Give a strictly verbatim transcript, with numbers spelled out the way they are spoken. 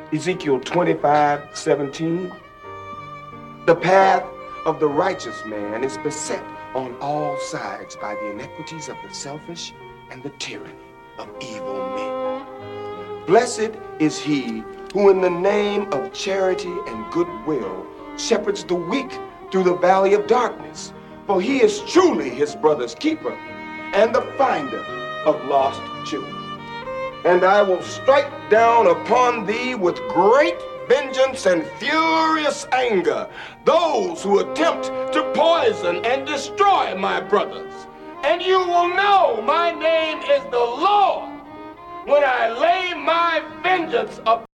Ezekiel twenty-five seventeen. The path of the righteous man is beset on all sides by the iniquities of the selfish and the tyranny of evil men. Blessed is he who in the name of charity and goodwill shepherds the weak through the valley of darkness, for he is truly his brother's keeper and the finder of lost children. And I will strike down upon thee with great vengeance and furious anger those who attempt to poison and destroy my brothers. And you will know my name is the Lord when I lay my vengeance upon